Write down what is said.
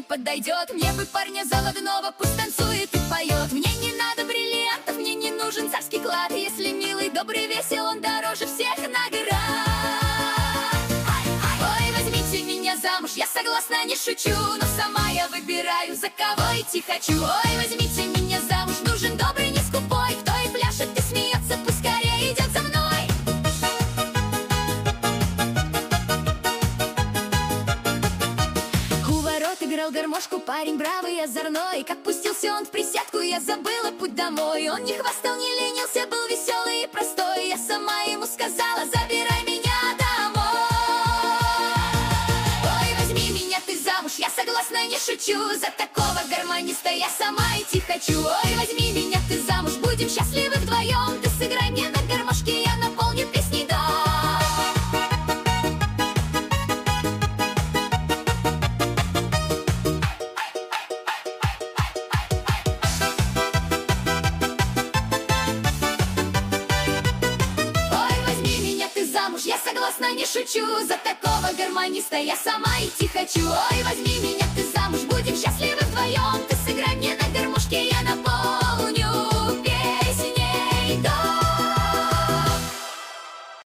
подойдет. Мне бы парня заводного, пусть танцует и поет. Мне не надо бриллиантов, мне не нужен царский клад. Если милый, добрый, весел, он дороже всех наград. Ой, возьмите меня замуж, я согласна, не шучу, но сама я выбираю, за кого идти хочу. Ой, возьмите меня замуж, нужен добрый, не скупой, кто и пляшет, и смеется, пусть скорее идет за мной. У ворот играл гармошку парень бравый и озорной. Как пустился он в присядку, я забыла путь домой. Он не хвастал, не ленился, был веселый и простой. Я сама ему сказала: забирай меня домой. Ой, возьми меня ты замуж, я согласна, не шучу, за такого гармониста я сама идти хочу. Ой, возьми меня ты замуж, будем счастливы вдвоем. Ты сыграй мне на гармошке, я наполню песней дом. Я согласна, не шучу, за такого гармониста я сама идти хочу. Ой, возьми